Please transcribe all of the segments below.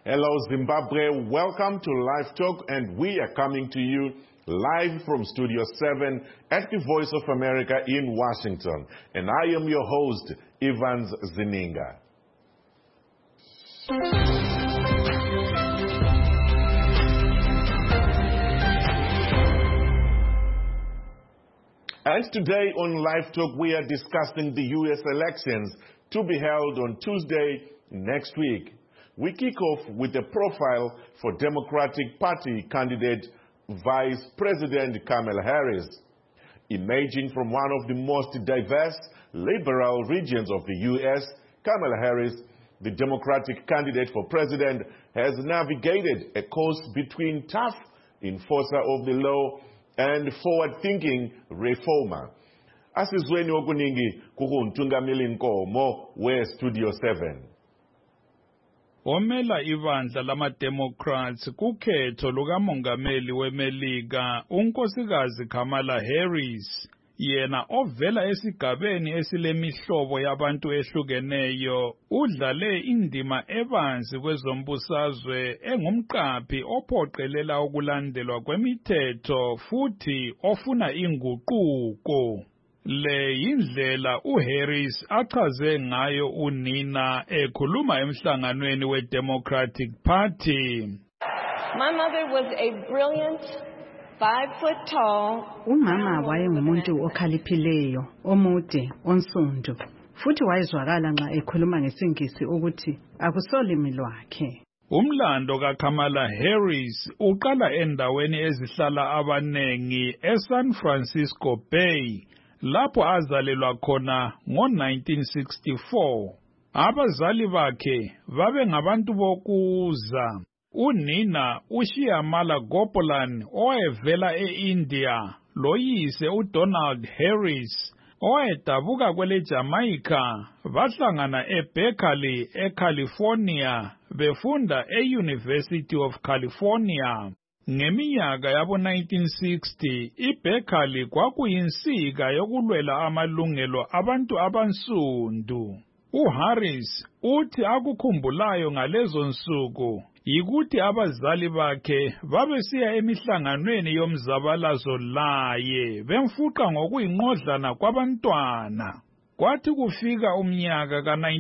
Hello Zimbabwe, welcome to Live Talk, and we are coming to you live from Studio 7 at the Voice of America in Washington. And I am your host, Evans Zininga. And today on Live Talk, we are discussing the U.S. elections to be held on Tuesday next week. We kick off with a profile for Democratic Party candidate Vice President Kamala Harris. Emerging from one of the most diverse liberal regions of the U.S., Kamala Harris, the Democratic candidate for president, has navigated a course between tough enforcer of the law and forward-thinking reformer. Asizweni okuningi kukuntungameli Nkomo we-Studio 7. Omela ibandla lama-Democrats kukhetho lukamongameli weMelika unkosikazi Kamala Harris, yena ovela esigabeni esilemihlobo yabantu ehlukeneyo, udlale indima ebanzi kwezombusazwe engumqaphi ophoqelela ukulandelwa kwemithetho futhi ofuna inguquko. Le yindlela uHarris achaze ngayo unina ekhuluma emhlanganweni weDemocratic Party. My mother was a brilliant 5 foot tall. Umama wayengumuntu okhaliphileyo, omude, onsundu, futhi wayezwakala nxa ekhuluma ngesingisi ukuthi akusolimi lwakhe. Umlando kaKamala Harris uqala endaweni ezihlala abanengi eSan Francisco Bay, lapho azalelwa khona ngo-1964. Abazali bakhe babengabantu bokuza. Unina uShyamala Gopalan owayevela eIndia, loyise uDonald Harris owayedabuka kweleJamaica, bahlangana eBerkeley eCalifornia befunda eUniversity of California. Ngeminyaka yabo-1960, iBerkeley kwakuyinsika yokulwela amalungelo abantu abansundu. uHarris uthi akukhumbulayo ngalezo nsuku yikuthi abazali bakhe babesiya emihlanganweni yomzabalazo laye bemfuqa ngokuyinqodlana kwabantwana. Kwathi kufika umnyaka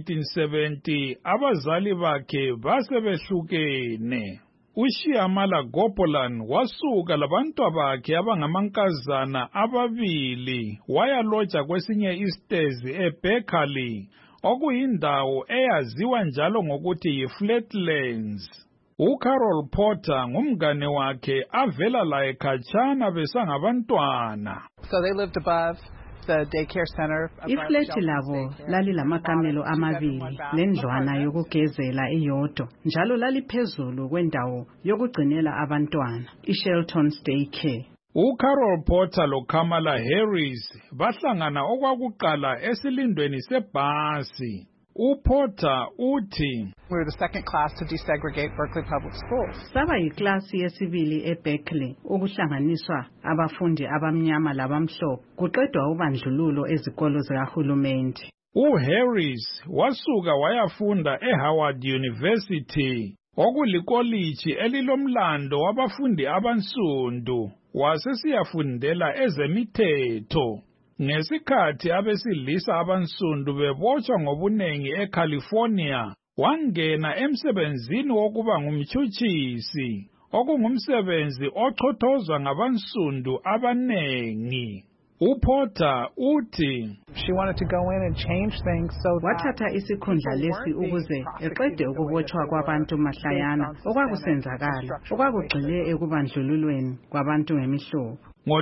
ka-1970, abazali bakhe basebehlukene. uShyamala Gopalan wasuka labantwabakhe abangamankazana ababili wayaloja kwesinye isitezi eBerkeley, okuyindawo eyaziwa njalo ngokuthi yiFlatlands. uCarol Porter ngumngane wakhe avela laye khatshana besangabantwana. So they lived above the daycare center. Ifleti labo lalilamakamelo amabili lendlwana yokugezela iyodwa, njalo laliphezulu kwendawo yokugcinela abantwana, iShelton's Daycare. uCarol Porter loKamala Harris bahlangana okwakuqala esilindweni sebhasi. uPorter uthi, We were the second class to desegregate Berkeley Public Schools. Saba yiklasi yesibili eBerkeley ukuhlanganiswa abafundi abamnyama labamhlophe kuqedwa ubandlululo ezikolo zikahulumeni. uHarris wasuka wayafunda eHoward University, okulikoliji elilomlando wabafundi abansundu, wasesiyafundela ezemithetho. Ngesikhathi abesilisa abansundu bebotshwa ngobunengi eCalifornia, wangena emsebenzini wokuba ngumtshutshisi, okungumsebenzi ochothozwa ngabansundu abanengi. uPorter uthi, She wanted to go in and change things so wathatha isikhundla lesi ukuze eqede ukubotshwa kwabantu mahlayana okwakusenzakala okwakugxile ekubandlululweni kwabantu ngemihlobo.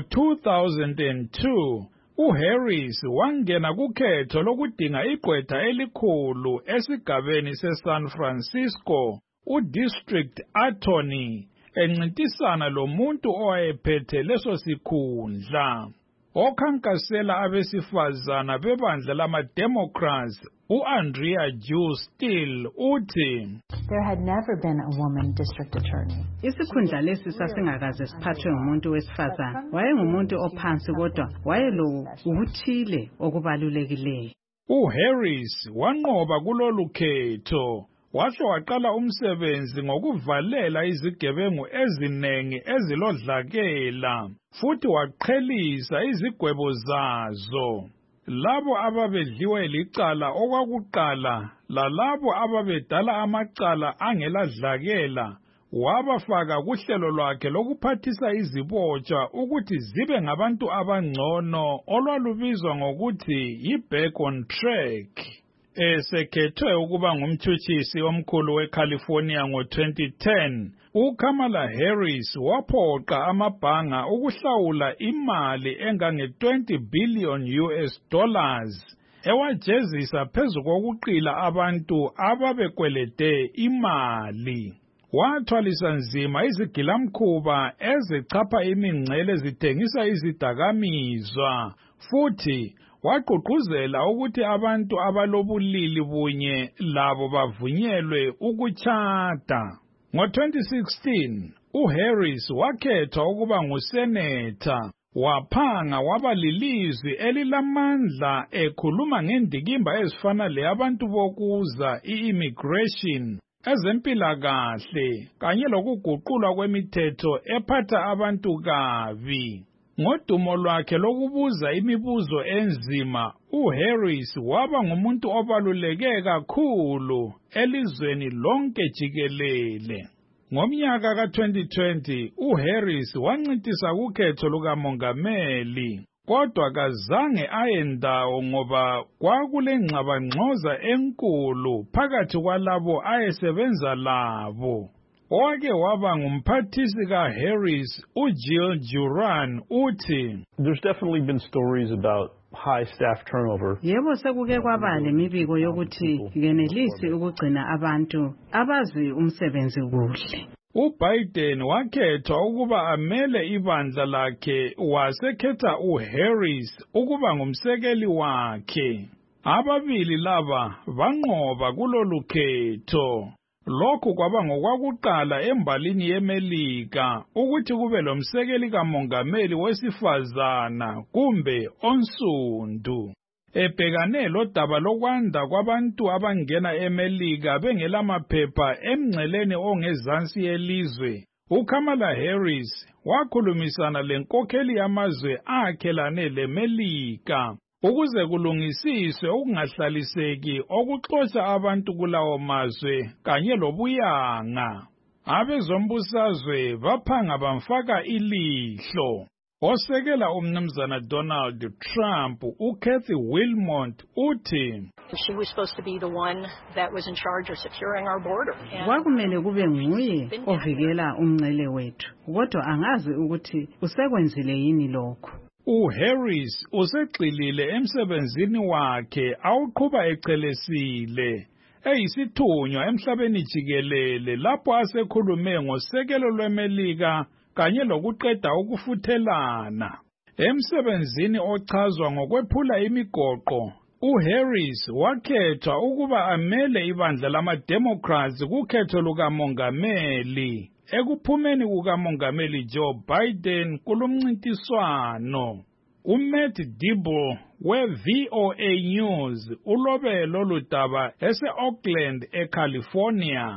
Ngo-2002, uHarris wangena kukhetho lokudinga igqwetha elikhulu esigabeni seSan Francisco, uDistrict Attorney, encintisana lomuntu owayephethe leso sikhundla. Okhankasela abesifazana bebandla lama-Democrats, uAndrea Ju Still uthi, There had never been a woman district attorney. Isikhundla lesi sasingakaze siphathwe ngumuntu wesifazana. Wayengumuntu ophansi kodwa wayelo ukuthile okubalulekileyo. uHarris wanqoba kulolu khetho wahle waqala umsebenzi ngokuvalela izigebengu ezinengi ezilodlakela futhi waqhelisa izigwebo zazo. Labo ababedliwe licala okwakuqala lalabo ababedala amacala angeladlakela wabafaka kuhlelo lwakhe lokuphathisa izibotshwa ukuthi zibe ngabantu abangcono olwalubizwa ngokuthi yi-Back on Track. Esekhethwe ukuba ngumtshutshisi omkhulu weCalifornia ngo-2010, uKamala Harris waphoqa amabhanga ukuhlawula imali engange-$20 billion ewajezisa phezu kokuqila abantu ababekwelede imali. Wathwalisa nzima izigilamkhuba ezechapha imingcele zithengisa izidakamizwa futhi wagqugquzela ukuthi abantu abalobulili bunye labo bavunyelwe ukutshada. Ngo-2016, uHarris wakhethwa ukuba ngusenetha. Waphanga waba lilizwi elilamandla ekhuluma ngendikimba ezifana leyabantu bokuza i-immigration, ezempilakahle kanye lokuguqulwa kwemithetho ephatha abantu kabi. Ngodumo lwakhe lokubuza imibuzo enzima, uHarris waba ngumuntu obaluleke kakhulu elizweni lonke jikelele. Ngomnyaka ka-2020, uHarris wancintisa kukhetho lukamongameli, kodwa kazange ayendawo ngoba kwakulengxabangxoza enkulu phakathi kwalabo ayesebenza labo. Owake waba ngumphathisi kaHarris, uJill Juran, uthi, "There's definitely been stories about high staff turnover." Yebo, sekuke kwaba lemibiko yokuthi ngenelisi ukugcina abantu abazi umsebenzi kuhle. uBiden wakhethwa ukuba amele ibandla lakhe wasekhetha uHarris ukuba ngumsekeli wakhe. Ababili laba banqoba kulolu khetho. Lokhu kwaba ngokwakuqala embalini yeMelika ukuthi kube lomsekeli kamongameli wesifazana kumbe onsundu. Ebhekane lodaba lokwanda kwabantu abangena eMelika bengelamaphepha emngceleni ongezansi yelizwe, uKamala Harris wakhulumisana lenkokheli yamazwe akhelane leMelika ukuze kulungisiswe ukungahlaliseki okuxotsha abantu kulawo mazwe kanye lobuyanga. Abezombusazwe baphanga bamfaka ilihlo. Osekela umnumzana Donald Trump, uKathy Wilmot, uthi, "She was supposed to be the one that was in charge of securing our border." Kwakumele kube nguye ovikela umngcele wethu, kodwa angazi ukuthi usekwenzile yini lokho. uHarris usegxilile emsebenzini wakhe awuqhuba echelesile. Eyisithunywa emhlabeni jikelele lapho asekhulume ngosekelo lweMelika kanye lokuqeda ukufuthelana. Emsebenzini ochazwa ngokwephula imigoqo, uHarris wakhethwa ukuba amele ibandla lama-Democrats kukhetho lukamongameli ekuphumeni kukamongameli Joe Biden kulumncintiswano. uMatt Dibble we-VOA News ulobe lolu daba ese-Oakland, eCalifornia.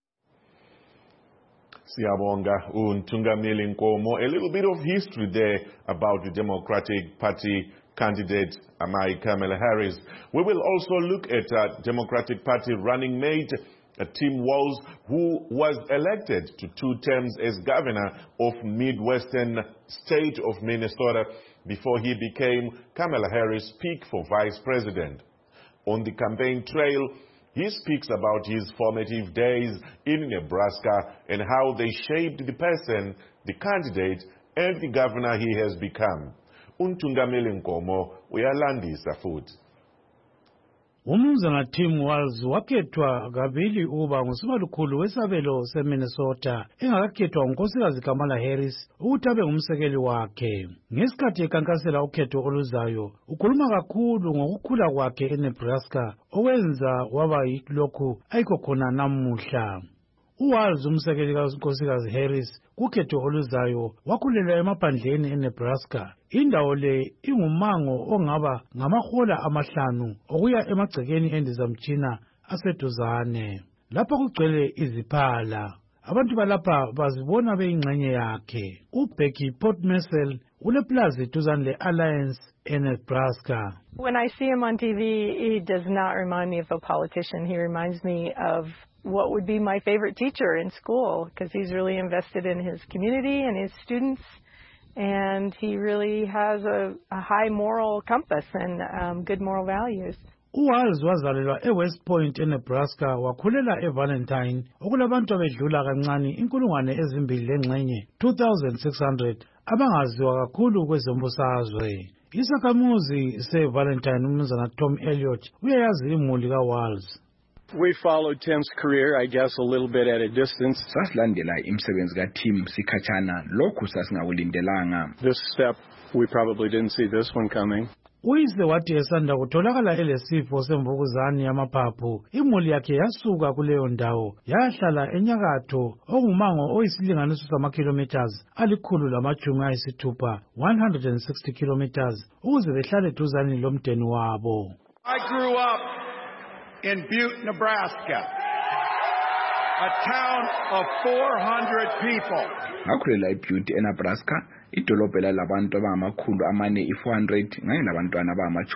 Siyabonga uNtungameli Nkomo. A little bit of history there about the Democratic Party candidate Kamala Harris. We will also look at Democratic Party running mate Tim Walz, who was elected to 2 terms as governor of Midwestern state of Minnesota before he became Kamala Harris' pick for vice president. On the campaign trail, he speaks about his formative days in Nebraska and how they shaped the person, the candidate, and the governor he has become. uNtungameli Nkomo uyalandisa futhi. Umnumzana Tim Walz wakhethwa kabili ukuba ngusimalukhulu wesabelo seMinnesota engakakhethwa ngunkosikazi Kamala Harris ukuthi abe ngumsekeli wakhe. Ngesikhathi ekankasela ukhetho oluzayo, ukhuluma kakhulu ngokukhula kwakhe eNebraska okwenza waba yilokhu ayikho khona namuhla. uWalz, umsekeli kankosikazi Harris kukhetho oluzayo, wakhulela emaphandleni eNebraska. Indawo le ingumango ongaba ngamahola 5 okuya emagcekeni endizamtshina aseduzane. lapha kugcwele iziphala. Abantu balapha bazibona beyingxenye yakhe. uBecky Portmesel uneplazi duzane le-Alliance eNebraska. When I see him on TV, he does not remind me of a politician. He reminds me of what would be my favorite teacher in school, because he's really invested in his community and his students, and he really has a high moral compass and good moral values. uWalls wazalelwa eWest Point eNebraska wakhulela eValentine okulabantu abedlula kancane 2,600 abangaziwa kakhulu kwezombusazwe. Isakhamuzi seValentine umnumzana Tom Elliott uyayazi imuli kaWalls. We followed Tim's career, I guess, a little bit at a distance. Sasilandela imisebenzi kaTim sikhatshana lokhu sasingakulindelanga. This step, we probably didn't see this one coming. Uyise wathi esanda kutholakala elesifo semvukuzane yamaphaphu, imuli yakhe yasuka kuleyo ndawo yahlala enyakatho ongumango oyisilinganiso sama-kilometers 160 kilometers ukuze behlale duzane lomdeni wabo. I grew up in Butte, Nebraska, a town of 400 people. Ngakhulela eButte eNebraska, idolobha labantu abangamakhulu amane 400 ngaye labantwana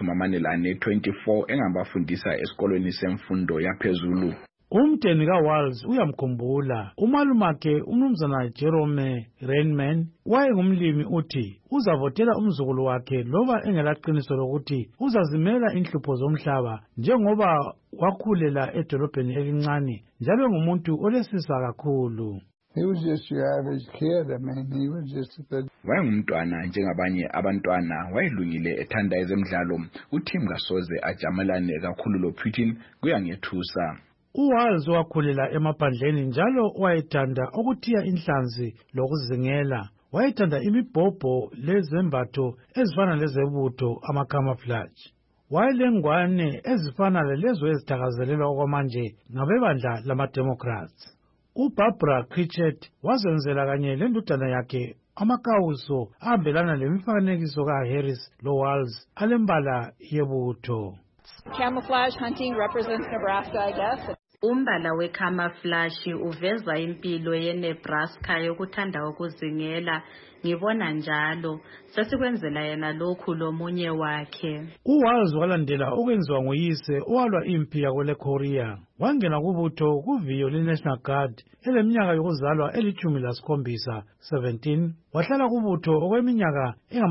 abangama-24 engabafundisa esikolweni semfundo yaphezulu. Umdeni kaWalls uyamkhumbula. Umalumakhe umnumzana Jerome Rainman wayengumlimi uthi uzavotela umzukulu wakhe loba engelaqiniso lokuthi uzazimela inhlupho zomhlaba njengoba wakhulela edolobheni elincane njalo ngumuntu olesisa kakhulu. He was just your average kid. I mean, he was just a good. Wayengumntwana njengabanye abantwana, wayelungile ethanda ezemidlalo. uTim kasoze ajamelane kakhulu loPutin kuyangethusa. uWalls wakhulela emaphandleni njalo wayethanda ukuthiya inhlanzi lokuzingela. Wayethanda imibhobho lezembatho ezifana lezebutho ama-camouflage. Wayelengwane ezifana lalezo ezithakazelelwa okwamanje ngabebandla lama-Democrats. uBarbara Critchett wazenzela kanye lendodana yakhe amakawuso ahambelana lemifanekiso kaHarris loWalls alembala yebutho. Camouflage hunting represents Nebraska, I guess. Umbala we-camouflage uveza impilo yeNebraska yokuthanda ukuzingela. Ngibona njalo sesikwenzela yena lokhu lomunye wakhe. uWalls walandela okwenziwa nguyise owalwa impi yakwele Korea. Wangena kubutho kuviyo le-National Guard eleminyaka yokuzalwa eli-17. 17 wahlala kubutho okweminyaka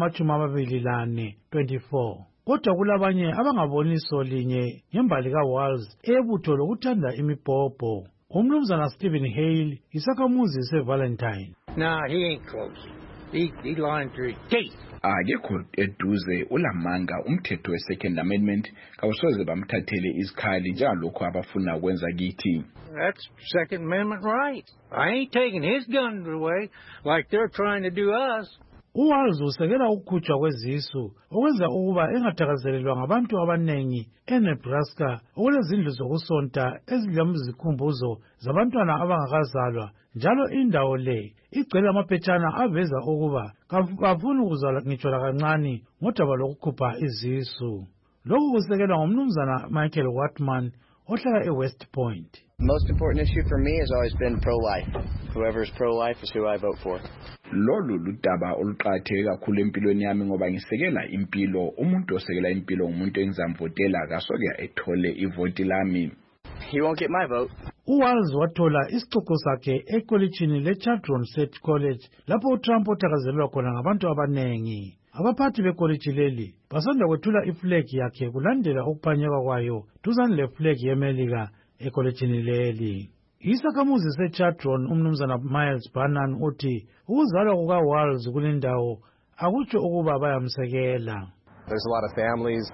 engama-24. 24. Kodwa kulabanye abangaboniso linye ngembali kaWalls ebutho lokuthanda imibhobho. Umnumzana Stephen Hale isakhamuzi seValentine. Nah, he ain't close. He lying through his teeth. Akekho eduze ulamanga umthetho we-Second Amendment kawusoze bamthathele izikhali njalokho abafuna ukwenza kithi. That's Second Amendment right. I ain't taking his guns away like they're trying to do us. uWalls usekela ukukhutshwa kwezisu okwenza ukuba engathakazelelwa ngabantu abanengi eNebraska okulezindlu zokusonta ezilemzikhumbuzo zabantwana abangakazalwa njalo indawo le igcwele amaphetshana aveza ukuba kafuni ukuzalwa ngitsho lakancane ngodaba lokukhupha izisu. Lokhu kusekelwa ngumnumzana Michael Watman ohlala eWest Point. The most important issue for me has always been pro-life. Whoever is pro-life is who I vote for. Lolu ludaba oluqakatheke kakhulu empilweni yami ngoba ngisekela impilo. Umuntu osekela impilo ngumuntu engizamvotela kasoke ethole ivoti lami. He won't get my vote. uWalls wathola isicoco sakhe ekolitshini leChadron State College lapho uTrump othakazelelwa khona ngabantu abanengi. Abaphathi bekolitshi leli basanda kwethula iflegi yakhe kulandela ukuphanyekwa kwayo duzane leflegi yeMelika ekolitshini leli. Isakhamuzi seChadron umnumzana Miles Bannon uthi ukuzalwa kukaWalls kulendawo akutsho ukuba bayamsekela. There's a lot of families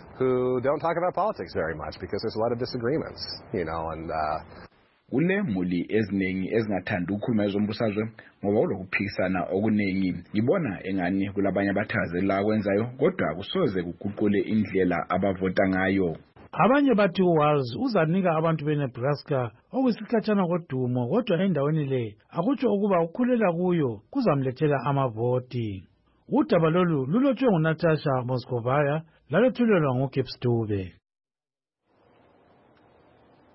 who don't talk about politics very much because there's a lot of disagreements, and kule muli eziningi ezingathanda ukukhuluma ezombusazwe ngoba ulokuphikisana okuningi. Ngibona engani kulabanye abathakazelela kwenzayo kodwa kusoze kuguqule indlela abavota ngayo. Abanye bathi uWalls uzanika abantu beNebraska okuyisikhatshana kodumo kodwa endaweni le akutsho ukuba ukukhulela kuyo kuzamlethela amavoti. Udaba lolu lulotshwe nguNatasha Moskovaya lalethulelwa nguGibbs Dube.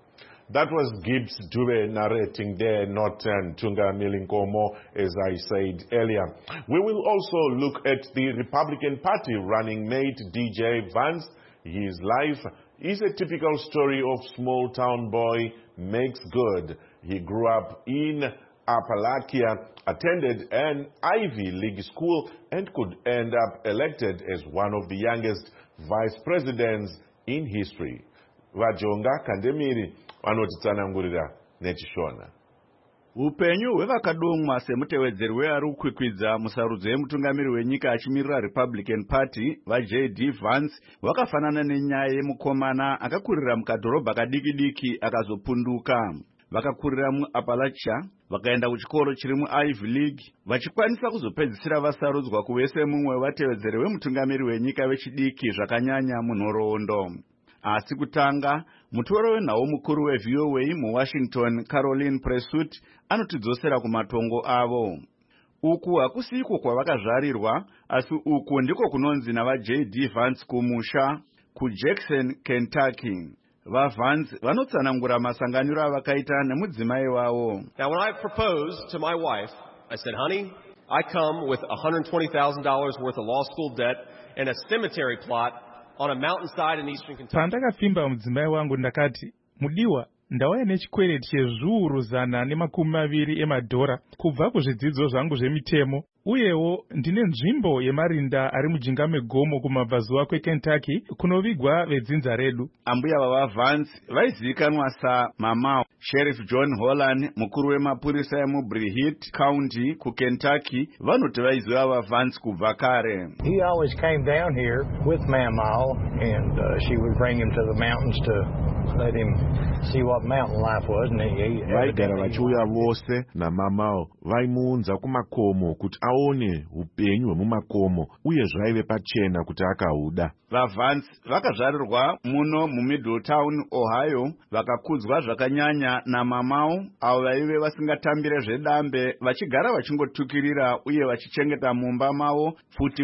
That was Gibbs Dube narrating there, not Ntungamiri Nkomo, as I said earlier. We will also look at the Republican Party running mate DJ Vance. His life is a typical story of small town boy makes good. He grew up in Appalachia, attended an Ivy League school, and could end up elected as one of the youngest vice presidents in history. Vajonga Kandemiri vanotitsanangurira nechishona. Upenyu hwevakadonga semutevedzeri weari kukwikwidza musarudzo yemutungamiri wenyika achimirira Republican Party vaJD Vance hwakafanana nenyaya yemukomana akakurira mukadhorobha kadiki-diki akazopunduka. Vakakurira muAppalachia, vakaenda kuchikoro chiri muIvy League, vachikwanisa kuzopedzisira vasarudzwa kuvese mumwe wevatevedzeri wemutungamiri wenyika vechidiki zvakanyanya munhoroondo. Asi kutanga, mutoro wenhau mukuru weVOA muWashington Caroline Presut anotidzosera kumatongo avo. Uku hakusiko kwavakazvarirwa, asi uku ndiko kunonzi navaJD Vance kumusha, kuJackson, Kentucky. VaVance vanotsanangura masanganiro avakaita nemudzimai wavo. Now when I proposed to my wife, I said, honey, I come with $120,000 worth of law school debt and a cemetery plot on a mountainside in eastern Kentucky. Pandakapfimba mudzimai wangu ndakati, mudiwa, ndauya nechikwereti chezviuru $120 emadhora kubva kuzvidzidzo zvangu zvemitemo, uyewo ndine nzvimbo yemarinda ari mujinga megomo kumabvazuva kweKentucky kunovigwa vedzinza redu. Ambuya vavaVance vaizivikanwa saMamau. Sheriff John Holland, mukuru wemapurisa emuBreathitt County kuKentucky, vanoti vaiziva vaVance kubva kare. He always came down here with Mamau, and she would bring him to the mountains to let him see what mountain life was. Vaigara vachiuya vose naMamau, vaimuunza kumakomo kuti aone upenyu hwemumakomo uye zvaive pachena kuti akahuda. VaVance vakazvarirwa muno muMiddletown, Ohio, vakakudzwa zvakanyanya naMamau, avo vaive vasingatambire zvedambe, vachigara vachingotukirira uye vachichengeta mumba mavo futi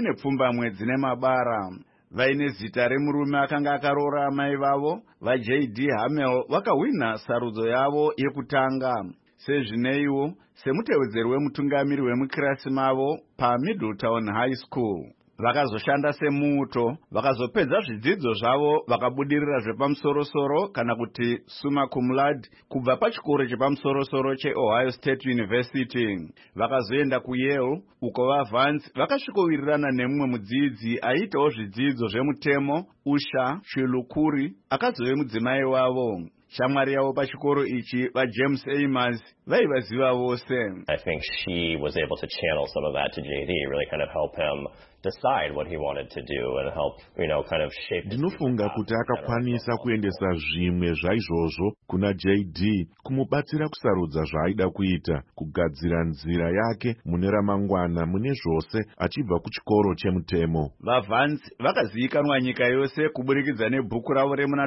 10 dzine mabara. Vaine zita remurume akanga akaroora amai vavo, vaJD Hamel vakahwina sarudzo yavo yekutanga. Sezvineiwo, semutevedzeri wemutungamiri wemukirasi mavo paMiddletown High School. Vakazoshanda semuto, vakazopedza zvidzidzo zvavo, vakabudirira zvepamusoro-soro kana kuti summa cum laude kubva pachikoro chepamusoro-soro cheOhio State University. Vakazoenda kuYale, uko vaVance vakasvikowirirana nemumwe mudzidzi aiitawo zvidzidzo zvemutemo, Usha Shilukuri, akazove mudzimai wavo. Shamwari yavo pachikoro ichi vaJames Amos vaivaziva vose. I think she was able to channel some of that to JD, really kind of help him decide what he wanted to do and help, kind of shape. Ndinofunga kuti akakwanisa kuendesa zvimwe zvaizvozvo kuna JD, kumubatsira kusarudza zvaaida kuita, kugadzira nzira yake mune ramangwana mune zvose achibva kuchikoro chemutemo. VaVance vakazivikanwa nyika yose kuburikidza nebhuku ravo remuna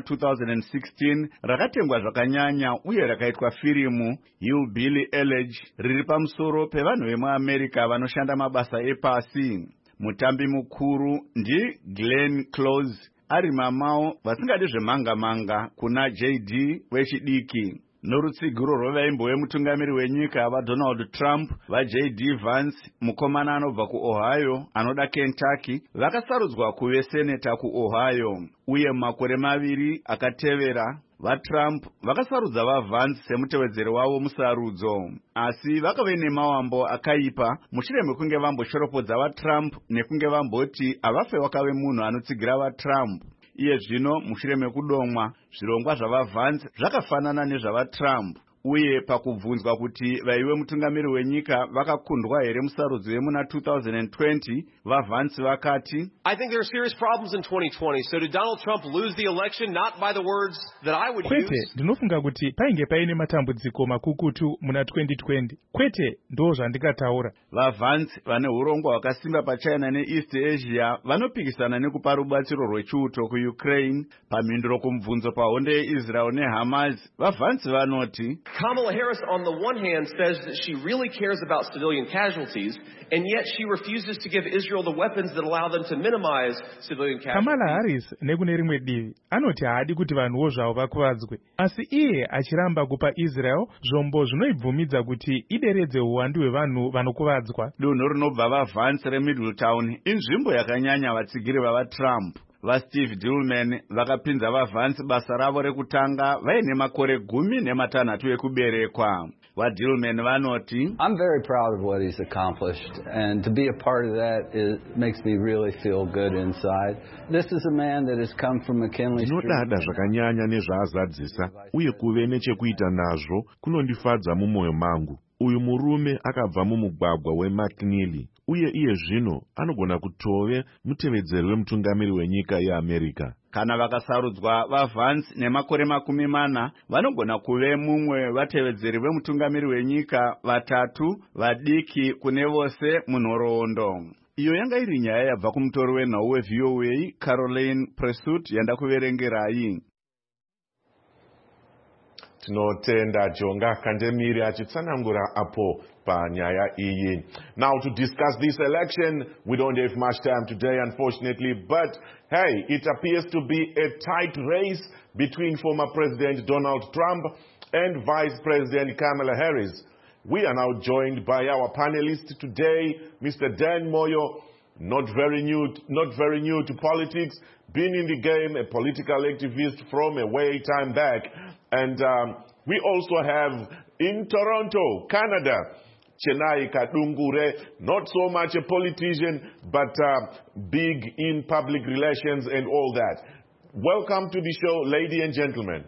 2016 rakatengwa zvakanyanya uye rakaitwa firimu, Hillbilly Elegy, riri pamusoro pevanhu vemuAmerica vanoshanda mabasa epasi. Mutambi mukuru ndiGlenn Close, ari Mamau vasingadi zvemanga-manga kuna JD wechidiki. Norutsigiro rwevaimbo wemutungamiri wenyika vaDonald Trump, vaJD Vance, mukomana anobva kuOhio anoda Kentucky, vakasarudzwa kuve seneta kuOhio. Uye makore 2 akatevera, vaTrump vakasarudza vaVance semutevedzeri wavo musarudzo. Asi vakave nemawambo akaipa mushure mekunge vamboshoropodza vaTrump nekunge vamboti havafe wakave munhu anotsigira vaTrump. Iye zvino mushure mekudomwa, zvirongwa zvavaVance zvakafanana nezvavaTrump. Uye pakubvunzwa kuti vaive mutungamiri wenyika vakakundwa here musarudzo yemuna 2020, vaVance vakati, I think there are serious problems in 2020, so did Donald Trump lose the election not by the words that I would kwete, use? ndinofunga kuti painge paine matambudziko makukutu muna 2020. Kwete, ndo zvandikataura. VaVance vane urongwa hwakasimba paChina neEast Asia vanopikisana nekupa rubatsiro rwechiuto kuUkraine. Pamhinduro kumubvunzo pahondo yeIsrael neHamas, vaVance vanoti, Kamala Harris, on the one hand, says that she really cares about civilian casualties, and yet she refuses to give Israel the weapons that allow them to minimize civilian casualties. Kamala Harris nekune rimwe divi anoti haadi kuti vanhuwo zvavo vakuvadzwe, asi iye achiramba kupa Israel zvombo zvinoibvumidza kuti ideredze uwandu hwevanhu vanokuvadzwa. Dunhu rinobva vaVance reMiddletown inzvimbo yakanyanya vatsigiri vavaTrump. VaSteve Dillman vakapinza vaVance basa ravo rekutanga vaine makore 16 ekuberekwa. VaDillman vanoti, I'm very proud of what he's accomplished, and to be a part of that makes me really feel good inside. This is a man that has come from McKinley Street. Ndinodada zvakanyanya nezvaazadzisa uye kuve nechekuita nazvo kunondifadza mumwoyo mangu. Uyu murume akabva mumugwagwa weMcKinley uye iye zvino anogona kutove mutevedzeri wemutungamiri wenyika yeAmerica. Kana vakasarudzwa vaVance nemakore 40 vanogona kuve mumwe vatevedzeri vemutungamiri wenyika 3 vadiki kune vose munhoroondo. Iyo yanga iri nyaya yabva kumutori wenhau weVOA Caroline Presut yandakuverengerai. Tinotenda Jonga Kandemiri achitsanangura apo panyaya iyi. Now, to discuss this election, we don't have much time today, unfortunately, but hey, it appears to be a tight race between former President Donald Trump and Vice President Kamala Harris. We are now joined by our panelist today, Mr. Dan Moyo, not very new to politics, been in the game, a political activist from a way time back. And we also have in Toronto, Canada, Chenai Kadungure, not so much a politician, but big in public relations and all that. Welcome to the show, ladies and gentlemen.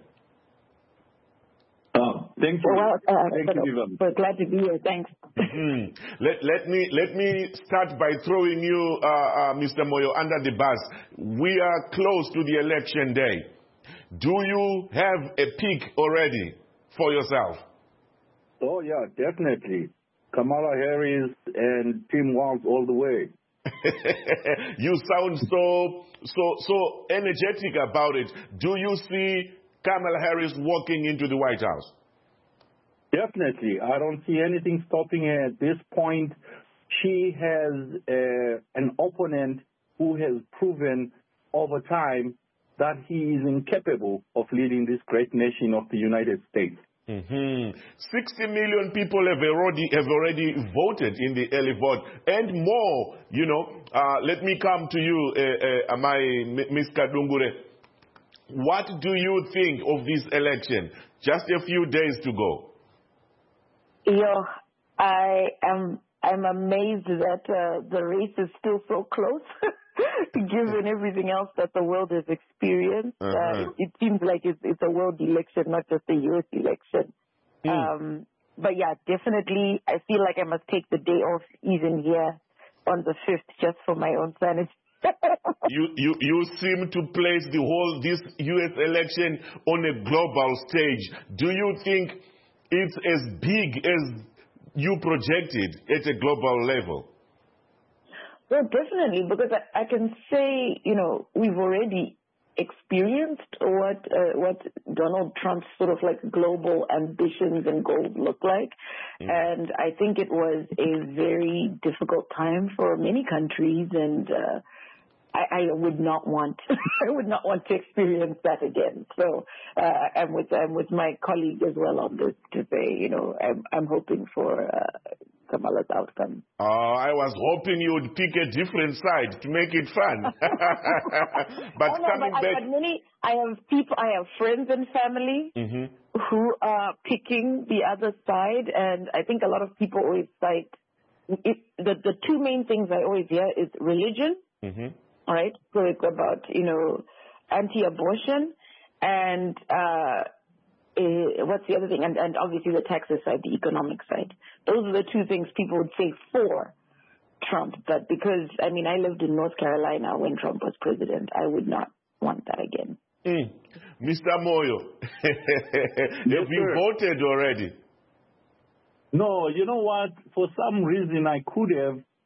Thank you. Well, thank you. We're glad to be here. Thanks. Let me start by throwing you, Mr. Moyo, under the bus. We are close to the election day. Do you have a pick already for yourself? Oh, yeah, definitely. Kamala Harris and Tim Walz all the way. You sound so energetic about it. Do you see Kamala Harris walking into the White House? Definitely. I don't see anything stopping her at this point. She has an opponent who has proven over time that he is incapable of leading this great nation of the United States. 60 million people have already voted in the early vote, and more. You know, let me come to you, Ms. Kadungure. What do you think of this election? Just a few days to go. I'm amazed that the race is still so close, given everything else that the world has experienced. It seems like it's a world election, not just a U.S. election. But yeah, definitely, I feel like I must take the day off even here on the 5th just for my own sanity. You seem to place this U.S. election on a global stage. Do you think it's as big as you projected at a global level? Well, definitely, because I can say, we've already experienced what Donald Trump's sort of like global ambitions and goals look like. And I think it was a very difficult time for many countries, and I would not want to experience that again. So I'm with my colleague as well on this to say, I'm hoping for Kamala's outcome. I was hoping you would pick a different side to make it fun. But I have friends and family who are picking the other side, and I think a lot of people always cite the two main things I always hear is religion. All right, so it's about, anti-abortion and what's the other thing? And obviously the taxes side, the economic side. Those are the two things people would say for Trump. But because, I lived in North Carolina when Trump was president, I would not want that again. Mr. Moyo, have you voted already? No, you know what? For some reason I could have,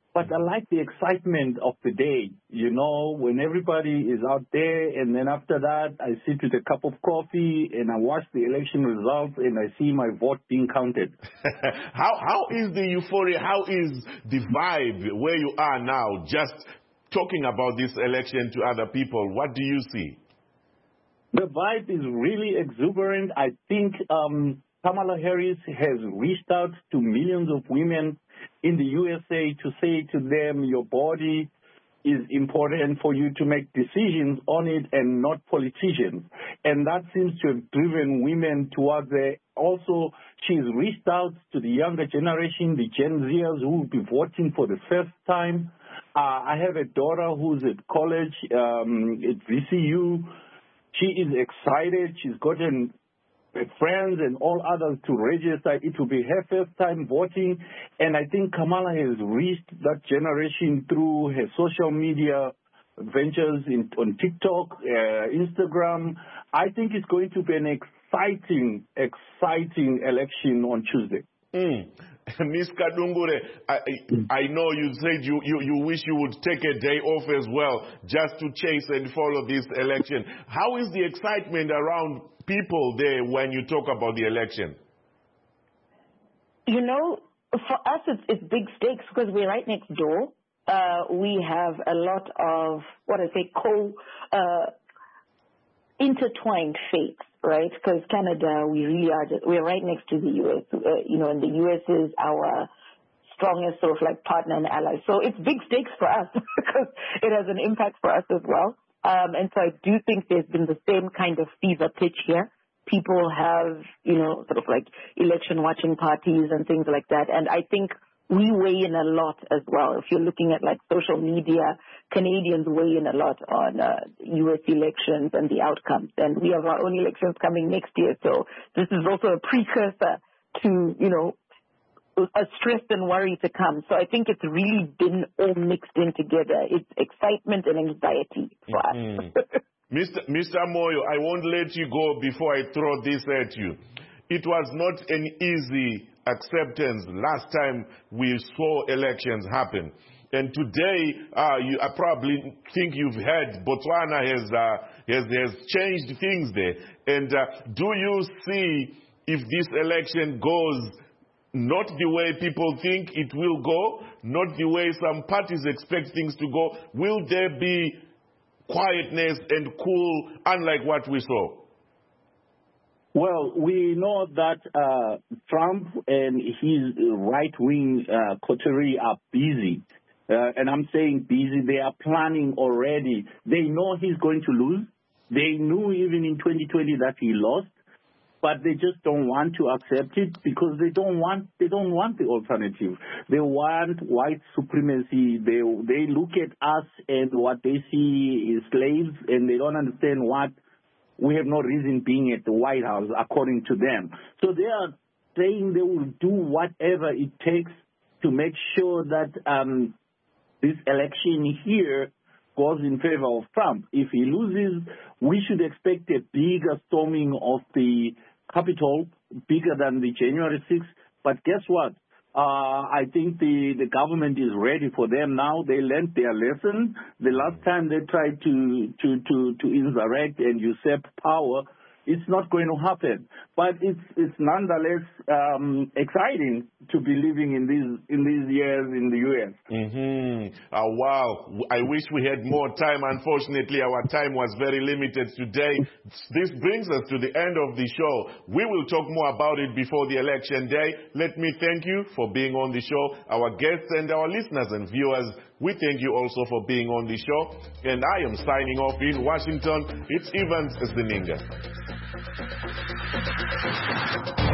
But I like the excitement of the day, you know, when everybody is out there, and then after that, I sit with a cup of coffee and I watch the election results and I see my vote being counted. How is the euphoria? How is the vibe where you are now, just talking about this election to other people? What do you see? The vibe is really exuberant. I think Kamala Harris has reached out to millions of women in the USA to say to them, your body is important for you to make decisions on it and not politicians. And that seems to have driven women towards it. Also, she's reached out to the younger generation, the Gen Zers who will be voting for the first time. I have a daughter who's at college at VCU. She is excited. She's gotten friends and all others to register. It will be her first time voting. And I think Kamala has reached that generation through her social media ventures on TikTok, Instagram. I think it's going to be an exciting election on Tuesday. Ms. Kadungure, I know you said you wish you would take a day off as well just to chase and follow this election. How is the excitement around people there when you talk about the election? You know, for us it's big stakes because we're right next door. We have a lot of, intertwined faiths, right? Because Canada, we're right next to the U.S., and the U.S. is our strongest sort of like partner and ally. So it's big stakes for us because it has an impact for us as well. And so I do think there's been the same kind of fever pitch here. People have, sort of like election watching parties and things like that. And I think we weigh in a lot as well. If you're looking at like social media, Canadians weigh in a lot on U.S. elections and the outcomes. And we have our own elections coming next year. So this is also a precursor to, a stress and worry to come. So I think it's really been all mixed in together. It's excitement and anxiety for us. Mr. Moyo, I won't let you go before I throw this at you. It was not an easy acceptance last time we saw elections happen. And today, I probably think you've heard Botswana has changed things there. And do you see if this election goes not the way people think it will go, not the way some parties expect things to go, will there be quietness and cool, unlike what we saw? Well, we know that Trump and his right-wing coterie are busy. And I'm saying busy. They are planning already. They know he's going to lose. They knew even in 2020 that he lost. But they just don't want to accept it because they don't want the alternative. They want white supremacy. They look at us and what they see is slaves, and they don't understand what we have no reason being at the White House, according to them. So they are saying they will do whatever it takes to make sure that this election here goes in favor of Trump. If he loses, we should expect a bigger storming of the Capitol, bigger than the January 6th. But guess what? I think the government is ready for them now. They learned their lesson. The last time they tried to insurrect and usurp power, it's not going to happen. But it's nonetheless exciting to be living in these years in the U.S. Wow. I wish we had more time. Unfortunately, our time was very limited today. This brings us to the end of the show. We will talk more about it before the election day. Let me thank you for being on the show. Our guests and our listeners and viewers, we thank you also for being on the show. And I am signing off in Washington. It's Evans Zininga.